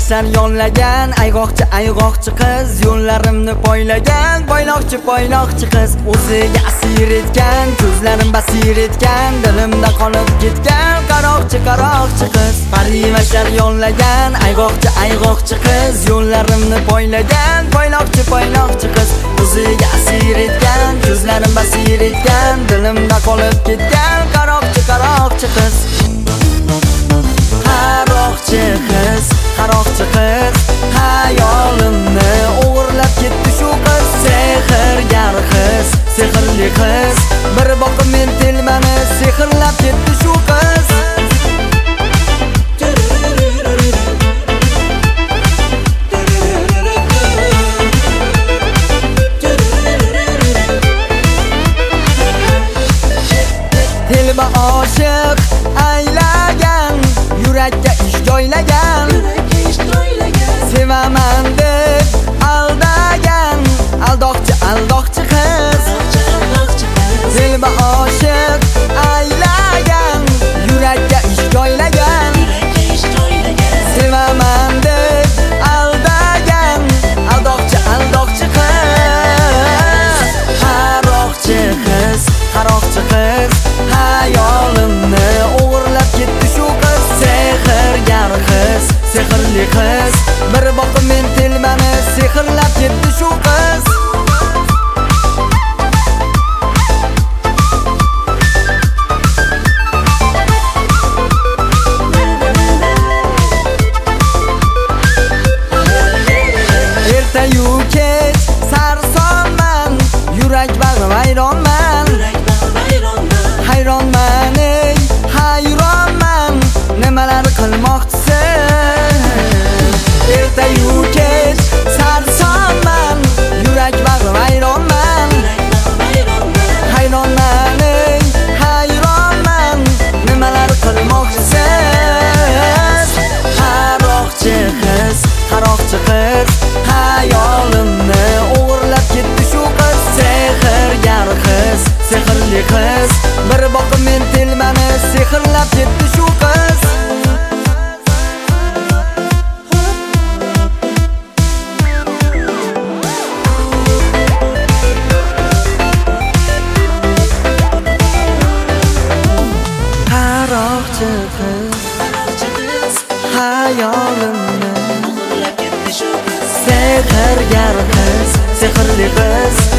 yashar yollagan ayg'oqchi qiz, yo'llarimni poylagan poyloqchi qiz. O'ziga asir etgan, ko'zlarim basir etgan, dilimda qolib ketgan qaroqchi qiz. Yashar yollagan ayg'oqchi qiz, yo'llarimni poylagan poyloqchi qiz. O'ziga asir etgan, ko'zlarim basir etgan, dilimda qolib ketgan qaroqchi qiz. Qaroqchi qiz, hayolimni o'g'irlab ketdi shu qiz. Sehrgar qiz, sehrli qiz, bir boqib men telmani sehrlab ketdi shu qiz. Telba oshiq aylagan, yurakka ish joylagan, sevaman deb aldagan, aldoqchi qiz. Telba oshiq aylagan, yurakka ish joylagan, sevaman deb aldagan, aldoqchi qiz. Qaroqchi qiz, hayolimni o'g'irlab ketdi shu qiz. Sehrgar qiz, sehrli qiz, bir boqib men telmani sehrlab ketdi shu qiz. Ertayu kech sarsonman, yurak bag'rim hayronman, hayronman, ey hayronman, nimalar qilmoqchisan? Ertayu kech sarsonman, yurak bag'rim hayronman, hayronman, ey hayronman, nimalar qilmoqchisan? Qaroqchi qiz, hayolimni o'g'irlab ketdi shu qiz. Sehrgar qiz, sehrli qiz, bir boqib men telmani sehrlab ketdi shu qiz. Qaroqchi qiz, hayolimni o'g'irlab ketdi shu qiz. Sehrgar qiz, sehrli qiz,